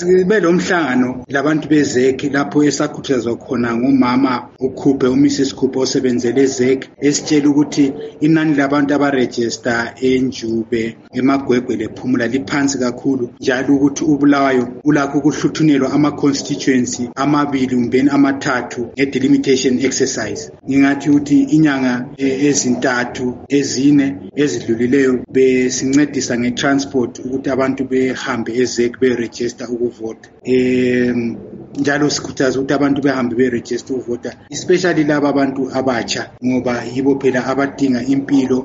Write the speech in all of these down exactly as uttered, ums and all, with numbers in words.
belomhlangano labantu bezeki lapho esakhuthazwa khona ngumama uKhuphe uMrs Khuphe osebenzele ezeki esitshela ukuthi inani labantu abaregister eNjube eMagwegwe lePhumula liphansi kakhulu njalo ukuthi uBulawayo ulakho ukuhluthunelwa ama constituency amabili umbeni amathathu ngedelimitation exercise. Ngingathi ukuthi inyanga ezintathu ezine ezidlulileyo besincedisa ngetransport ukuthi abantu behambe ezeki beregister ukuvota. em njalo sikhuthaza ukuthi abantu behambe beregister ukuvota, especially laba abantu abatsha ngoba yibo phela abadinga impilo,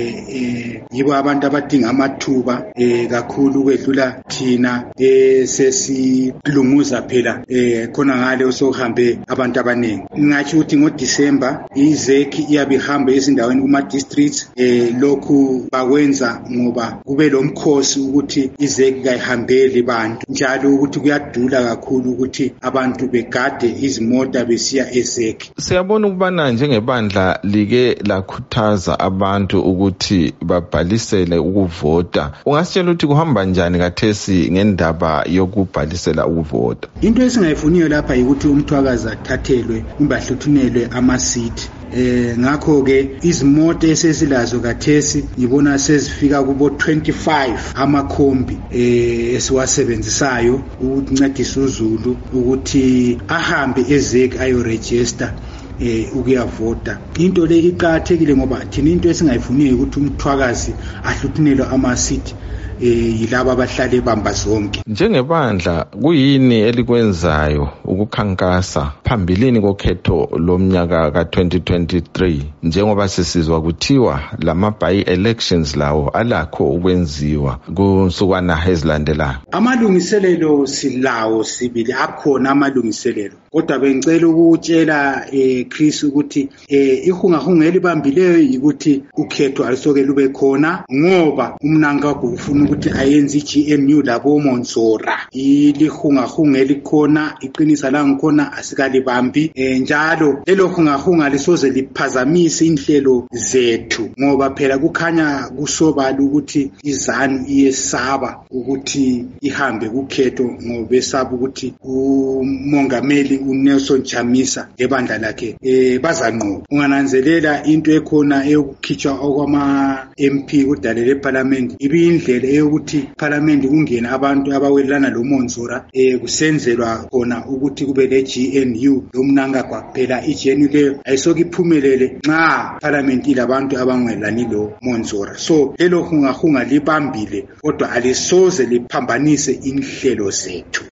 eh yibo abantu abadinga amathuba eh kakhulu kwedlula thina esesilunguza phela eh khona ngale osohambe abantu abaningi. Ngingathi ukuthi ngoDisemba izeki iyabihamba ezindaweni kuma districts, eh lokhu bakwenza ngoba kube lomkhosi ukuthi izeki kayihambeli bantu njalo ukuthi kuyadula kakhulu ukuthi abantu begade izimota besiya ezeki. Siyabona ukubana njengebandla like lakhuthaza abantu ukuthi babhalisele ukuvota. Ungasitshela ukuthi kuhamba njani kathesi ngendaba yokubhalisela ukuvota? Into esingayifuniyo lapha ukuthi umthwakazi athathelwe kumbe ahluthunelwe ama-seat. Eh ngakho ke izimoto esesilazo kathesi ngibona sezifika kubo twenty-five amakhombi eh esiwasebenzisayo ukuncedisa uZulu ukuthi ahambe ezeki ayo register eh ukuyavota. Into le iqhakathekile ngoba thina into esingayifuniyo ukuthi umthwakazi ahluthunelwe ama-seat eh yilabo abahlale bamba zonke. Njengebandla kuyini elikwenzayo ukukhankasa phambilini kokhetho lomnyaka ka twenty twenty-three njengoba sesizwa kuthiwa lama by elections lawo alakho ukwenziwa kunsukwana ezilandelayo? Amalungiselelo silawo sibili, akhona amalungiselelo, kodwa bengicela ukutshela eh Chris ukuthi eh ihungahunga elibambileyo ukuthi ukhetho alisoke lube khona ngoba umnanga ufuna ukuthi ayenze iG N U labo Monzora. Ilihungahunga elikhona iqinisa la ngikhona asikalibambi eh njalo lelo hungahunga lisoze liphazamise inhlelo zethu ngoba phela kukhanya kusobala ukuthi izanu iyesaba ukuthi ihambe kukhetho ngoba esaba ukuthi umongameli uNelson Chamisa lebandla lakhe eh bazanqoba. Ungananzelela into ekhona eyokukhitshwa okwama M P kudalele eParliament ibindlela eyokuthi Parliament kungena abantu abawelana lo Monzora eh kusenzelwa khona ukuthi kube le G N U lomnanga kwaphela iG N U leyo ayisoke iphumelele nxa Parliament ilabantu abangwelani lo Monzora. So lelo hungahunga libambile kodwa alisoze liphambanise inhlelo zethu.